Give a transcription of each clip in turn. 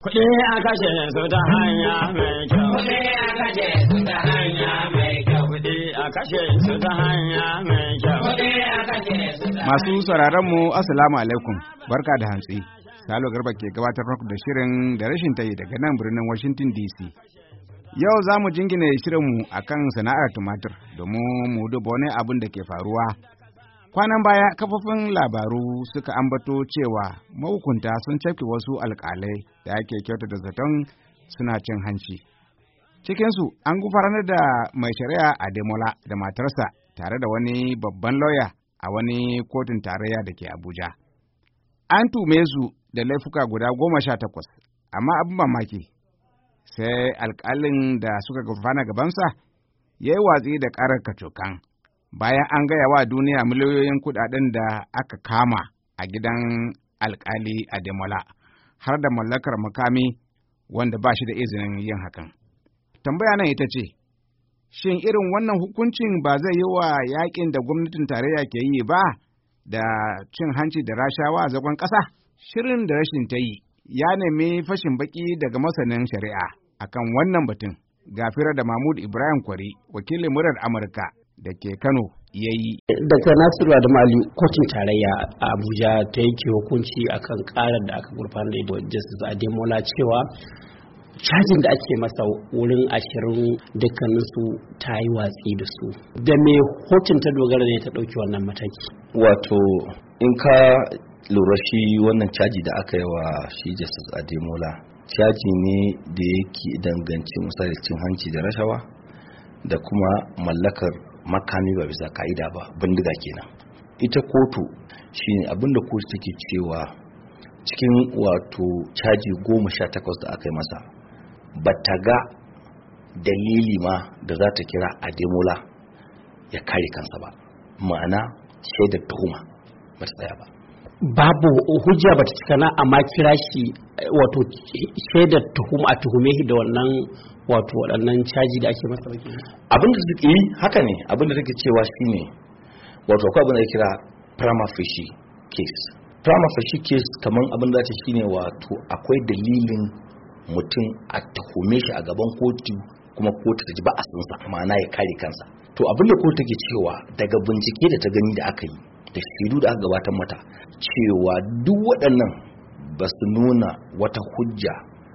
Kuɗi a kashe su ta hanya mai kyau. Kuɗi a kashe su ta hanya mai kyau. Kuɗi a kashe su ta hanya mai kyau. Kuɗi a kashe su ta Masu sauraron mu assalamu alaikum. Barka da hantsi. Salo Garba ke gabatar muku da shirin da rashin tayi daga nan birnin Washington DC. Yau za mu jingine shirinmu akan sana'ar tumatir domin mu duba wani abin da ke faruwa. Kwanan baya kafofin labaru suka ambato cewa mahukunta sun cafke wasu alƙalai da ake kyautata zaton suna cin hanci. Cikinsu an gufanar da mai shari'a Ademola da matarsa tare da wani babban lauya a wani kotun tarayya da ke Abuja. An tume su da laifuka guda 18, amma abin mamaki sai alƙalin da suka gurfana gabansa ya yi watsi da ƙarar kacokan. Bayan an gaya wa duniya miliyoyin kuɗaɗen da aka kama a gidan alƙali Ademola, har da mallakar makami wanda ba shi da izinin yin hakan. Tambaya nan ita ce, shin irin wannan hukuncin ba zai yi wa yaƙin da gwamnatin tarayya ke yi ba da cin hanci da rashawa zagon ƙasa? Shirin da rashin ta yi ya nemi fashin baki daga masanin shari'a akan wannan batun. Gafira da Mahmud Ibrahim Kwari, wakilin murar Amurka da ke Kano ya yi. Dr. Nasiru Adamali, kotun tarayya a Abuja ta yanke hukunci akan karar da aka gurfanar da Justice Ademola cewa cajin da ake masa wurin 20 dukkaninsu ta yi watsi da su. Da me kotun ta dogara ne ta ɗauki wannan mataki? Wato, in ka lura shi wannan caji da aka yi wa shi Justice Ademola, caji ne da yake danganci misali cin hanci da rashawa da kuma mallakar makami ba bisa ka'ida ba, bindiga kenan. Ita kotu shine abinda kotu take cewa cikin wato caji 18 da aka yi masa ba ta ga dalili ma da za ta kira Ademola ya kare kansa ba, ma'ana shaidar tuhuma ba ta tsaya ba. Babu hujja ba ta cika na amma kira shi wato shaidar tuhuma a tuhume shi da wannan wato waɗannan caji da ake masa baki. Abinda suke yi haka ne, abinda take cewa shine wato akwai abin da kira prima facie case. Prima facie case kaman abin da ta shine wato akwai dalilin mutum a tuhume shi a gaban kotu kuma kotu ta ji ba a sansa, ma'ana ya kare kansa. To abinda kotu take cewa daga bincike da ta gani da aka yi da shaidu da aka gabatar mata cewa duk waɗannan ba su nuna wata hujja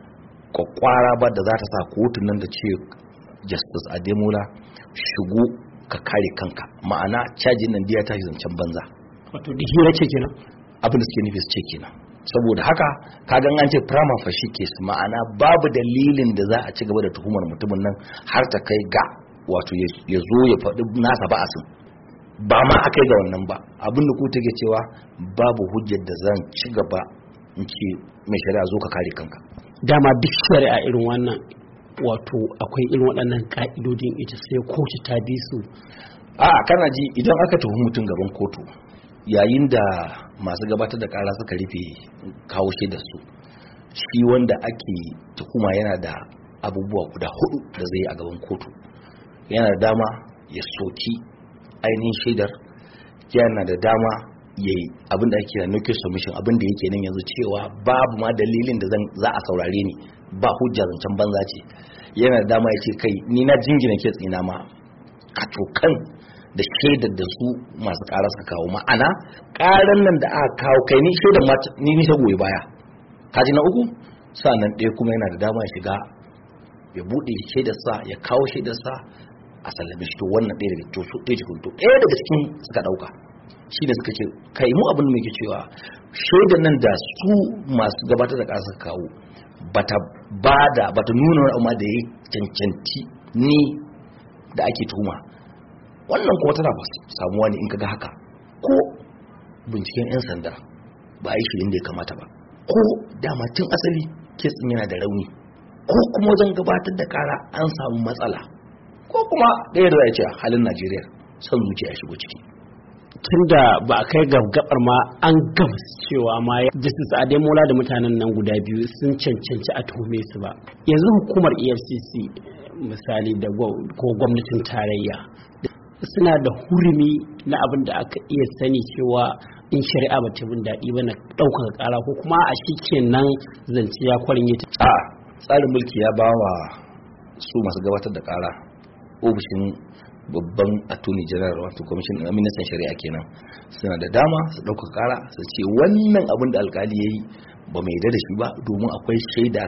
kwakwara ba da za ta sa kotun nan da ce Justice Ademola shigo ka kare kanka, ma'ana cajin nan ya tashi zancen banza. Wato da hira ce kenan abin da suke nufi su ce kenan. Saboda haka ka ga an ce prima facie case, ma'ana babu dalilin da za a ci gaba da tuhumar mutumin nan har ta kai ga wato ya zo ya faɗi nasa ba a sun ba ma a kai ga wannan ba. Abin da ku take cewa babu hujjar da zan ci gaba in ce mai shari'a zo ka kare kanka. Dama duk shari'a irin wannan wato akwai irin waɗannan ka'idodin ita sai kotu ta bi su. A kana ji idan aka tuhumi mutum gaban kotu yayin da masu gabatar da kara suka rufe kawo shaidar su, shi wanda ake tuhuma yana da abubuwa guda 4 da zai yi a gaban kotu. Yana da dama ya soki ainihin shaidar, yana da dama ya yi abin da ake kira no case submission, abin da yake nan yanzu cewa babu ma dalilin da za a saurare ni, ba hujja zancen banza ce. Yana da dama ya ce kai ni na jingina ke tsina ma kacokan da shaidar da su masu ƙara suka kawo, ma'ana ƙaran nan da aka kawo kai ni shaidar ma ni goyi baya. Kaji na uku, sa'annan ɗaya kuma yana da dama ya shiga ya buɗe shaidarsa ya kawo shaidarsa a sallame shi. To wannan ɗaya daga cikin suka ɗauka shi da suka ce kai mu abin da muke cewa shaidar nan da su masu gabatar da ƙara suka kawo bata nuna wani amma da ya cancanci ni da ake tuhuma. Wannan kuma tana samuwa ne in kaga haka ko binciken 'yan sanda ba a yi shirin da ya kamata ba, ko dama tun asali kesin yana da rauni, ko kuma wajen gabatar da kara an samu matsala, ko kuma ɗaya da ya ce halin Najeriya son zuciya shigo ciki. Tun da ba a kai gabar ma an gabas cewa ma Justice Ademola da mutanen nan guda biyu sun cancanci a tuhume su ba. Yanzu hukumar EFCC misali da ko gwamnatin tarayya suna da hurumi na abin da aka iya sani cewa in shari'a ba ta bin daɗi ba na ɗaukaka ƙara ko kuma a shi kenan zance ya kwarin ta. A tsarin mulki ya ba wa su masu gabatar da ƙara ofishin babban attorney general wato commission ministan shari'a kenan suna da dama su ɗaukaka ƙara su ce wannan abin da alkali ya yi ba mai yarda da shi ba domin akwai shaida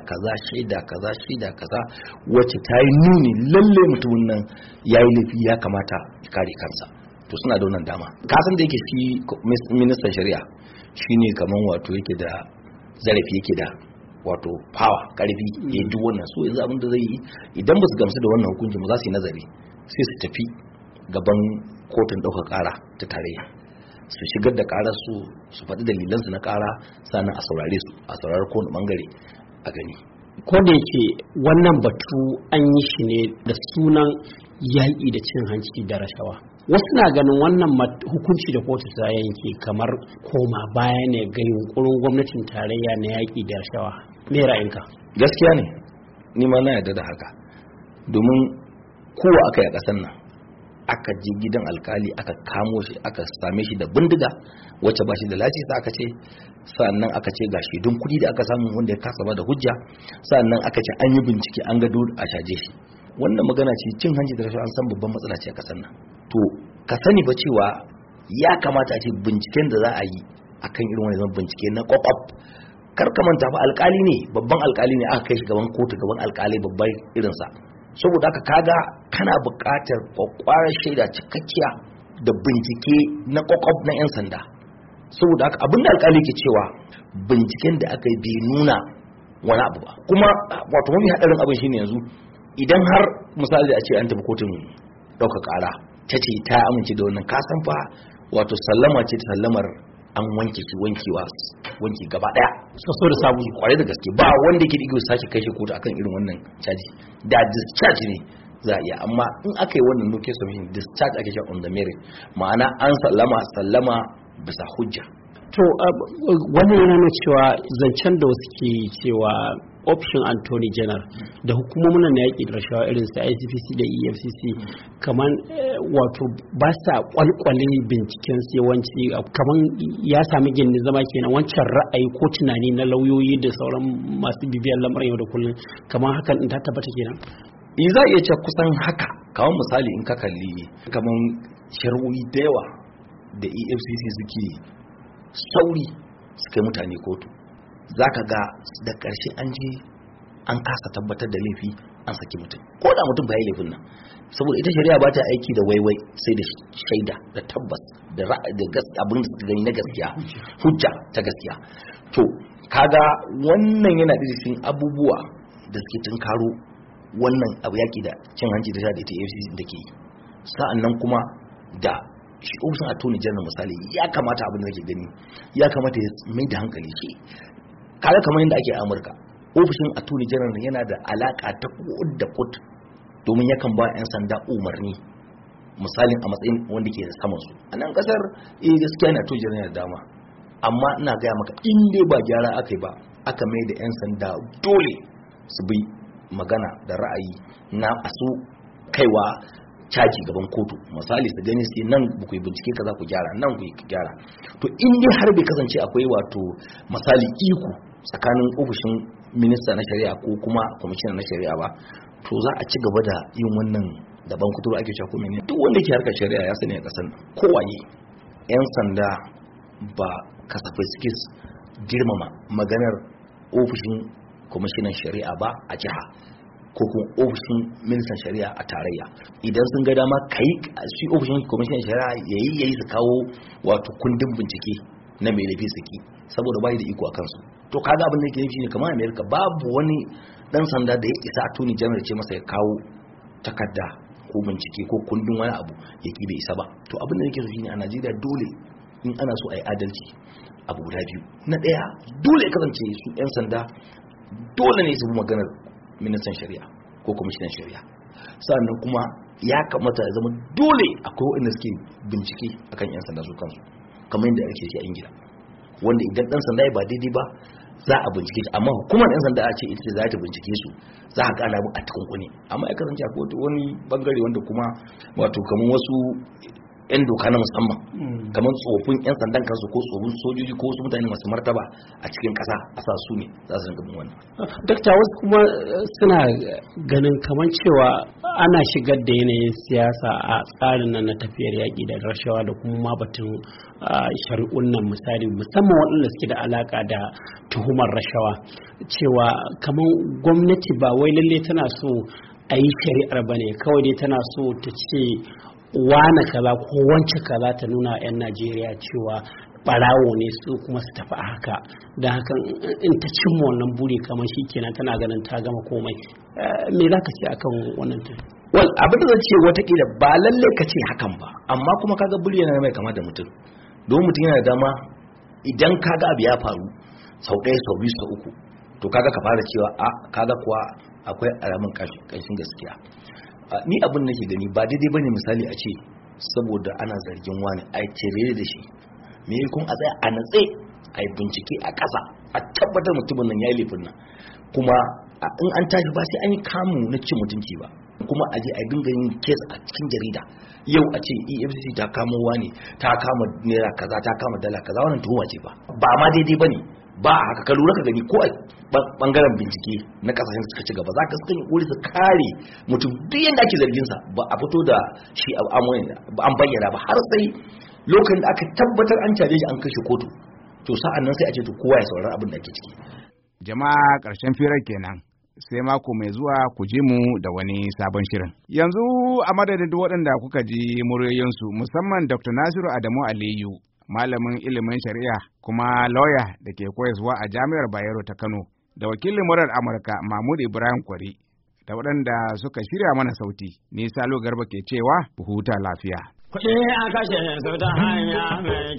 kaza wacce ta yi nuni lalle mutumin nan ya yi laifi ya kamata ya kare kansa. To suna da wannan dama. Kasan da yake shi ministan shari'a shine kaman wato yake da zarafi, yake da wato power karfi ya duk wannan. So yanzu abin da zai yi idan ba su gamsu da wannan hukuncin ba za su yi nazari sai su tafi gaban kotun ɗaukar ƙara ta tarayya su shigar da ƙarar su faɗi dalilansu na ƙara sannan a saurare su a saurari kowane ɓangare a gani. Ko da yake wannan batu an yi shi ne da sunan yaƙi da cin hanci da rashawa, wasu na ganin wannan hukunci da kotu ta yanke kamar koma baya ne ga yunkurin gwamnatin tarayya na yaƙi da rashawa. Me ra'ayinka? Gaskiya ne, ni ma na yarda da haka, domin kowa aka yi a ƙasar nan aka je gidan alkali aka kamo shi aka same shi da bindiga wacce ba shi da lasisi aka ce, sannan aka ce ga shaidun kuɗi da aka samu wanda ya kasa ba da hujja, sannan aka ce an yi bincike an ga dole a shaje shi. Wannan magana ce cin hanci da rashawa an san babban matsala ce a ƙasar nan. To ka sani ba cewa ya kamata a ce binciken da za a yi akan irin wani zama bincike na kwakwaf. Kar ka manta fa alkali ne, babban alkali ne aka kai shi gaban kotu, gaban alkali babban irinsa. Saboda haka kaga kana buƙatar kwakwarar shaida cikakkiya da bincike na kwakwaf na 'yan sanda. Saboda haka abinda alkali ke cewa binciken da aka yi bai nuna wani abu ba. Kuma wato mafi haɗarin abin shine yanzu idan har misali a ce an tafi kotun ɗaukar ƙara ta ce ta amince da wannan kasan fa wato sallama ce ta sallamar an wanke shi wanki gaba daya so da sabu kwarai da gaske ba wanda ke digo sake kai shi kotu akan irin wannan caji da discharge ne za a iya, amma in aka yi wannan no case submission discharge ake shi on the merit, ma'ana an sallama bisa hujja. To wannan yana nuna cewa zancen da wasu ke cewa option Attorney General da hukumomin na yaƙi da rashawa irin su ICPC da EFCC kaman wato ba sa kwalkwale binciken yawanci kaman ya sami gindin zama kenan wancan ra'ayi ko tunani na lauyoyi da sauran masu bibiyar lamarin yau da kullum kaman hakan in ta tabbata kenan. Za iya ce kusan haka, kawan misali in ka kalli kaman shari'o'i da yawa da EFCC suke sauri suka mutane kotu, za ka ga da ƙarshe an je an kasa tabbatar da laifi an saki mutum ko da mutum bai laifin nan, saboda ita shari'a ba ta aiki da waiwai sai da shaida da tabbas da abin da gani na gaskiya, hujja ta gaskiya. To kaga wannan yana da cikin abubuwa da suke tunkaro wannan abu yaki da cin hanci da ita AFCC da ke yi. Sa'annan kuma da shi ofishin Attorney General misali ya kamata abin da ke gani ya kamata ya mai da hankali shi kaga kamar yadda ake a Amurka, ofishin Attorney General yana da alaka ta kud da kud domin yakan ba 'yan sanda umarni misalin a matsayin wanda ke saman su. A nan kasar gaskiya na Attorney General da dama, amma ina gaya maka in dai ba gyara aka yi ba aka mai da 'yan sanda dole su bi magana da ra'ayi na asu kaiwa caji gaban kotu, misali su gani sai nan ku yi bincike kaza ku gyara nan ku yi gyara. To in dai har bai kasance akwai wato misali iko tsakanin ofishin minista na shari'a ko kuma kwamishinan na shari'a ba, to za a ci gaba da yin wannan daban kuturu ake cewa kuma ne duk wanda ke harkar shari'a ya sani a kasan kowaye 'yan sanda ba kasafai suke girmama maganar ofishin kwamishinan shari'a ba a jiha ko kuma ofishin ministan shari'a a tarayya. Idan sun ga dama kai shi ofishin kwamishinan shari'a yayi su kawo wato kundin bincike na mai laifi suke saboda bai da iko a kansu. To kaga abin da yake nufi ne kamar America babu wani dan sanda da ya isa Attorney General ce masa ya kawo takarda ko bincike ko kundin wani abu yake bai isa ba. To abin da yake so shine a Najeriya dole in ana so a yi adalci abu guda biyu. Na daya dole ya kasance su 'yan sanda dole ne su bi maganar ministan shari'a ko kwamishinan shari'a, sannan kuma ya kamata ya zama dole akwai waɗanda suke bincike akan 'yan sanda su kansu kamar yadda ake shi a Ingila, wanda idan ɗan sanda ya ba daidai ba za a bincike shi, amma hukumar 'yan sanda a ce ita za ta bincike su za a gana mu a tukunkuni. Amma ya kasance akwai wani bangare wanda kuma wato kamar wasu 'yan doka na musamman kamar tsofin 'yan sandan kansu ko tsofin sojoji ko wasu mutane masu martaba a cikin ƙasa a sa su ne za su rinka bin wannan. Dakta, wasu kuma suna ganin kamar cewa ana shigar da yanayin siyasa a tsarin nan na tafiyar yaƙi da rashawa da kuma ma batun shari'un nan misali musamman waɗanda suke da alaƙa da tuhumar rashawa, cewa kamar gwamnati ba wai lalle tana so a yi shari'ar ba ne, kawai dai tana so ta ce wane kaza ko wance kaza ta nuna 'yan Najeriya cewa barawo ne su kuma su tafi haka, da hakan in ta cimma wannan buri kamar shi kenan tana ganin ta gama komai. Me za ka ce akan wannan ta? Wal abin da zan ce watakila ba lalle ka ce hakan ba, amma kuma kaga buri yana mai kama da mutum, don mutum yana da dama idan kaga abu ya faru sau ɗaya sau biyu sau uku to kaga ka fara cewa a kaga kuwa akwai alamun ƙarshen gaskiya. Ni abin da ke gani ba daidai bane misali a ce saboda ana zargin wani a tirere da shi me kun a tsaya a natse a yi bincike a ƙasa a tabbatar mutumin nan ya yi laifin nan, kuma in an tashi ba sai an yi kamu na cin mutunci ba, kuma a je a dinga yin kes a cikin jarida yau a ce EFCC ta kamo wani, ta kama naira kaza, ta kama dala kaza, wannan tuhuma ce ba ma daidai bane. Ba haka ka lura ka gani ko a bangaren bincike na kasashen da suka ci gaba za ka suka yi wuri su kare mutum duk yadda ake zargin sa ba a fito da shi an bayyana ba har sai lokacin da aka tabbatar an caje shi an kashe kotu, to sa'an nan sai a ce to kowa ya saurari abin da ake ciki. Jama'a, ƙarshen firar kenan, sai mako mai zuwa ku ji mu da wani sabon shirin. Yanzu a madadin waɗanda kuka ji muryoyinsu, musamman Dr. Nasiru Adamu Aliyu, malamin ilimin shari'a kuma lauya da ke koyarwa a Jami'ar Bayero ta Kano, da wakilin murar Amurka Mahmud Ibrahim Kwari, da waɗanda suka shirya mana sauti, ni Salo Garba ke cewa ku huta lafiya. Kuɗi a kashe su ta hanya mai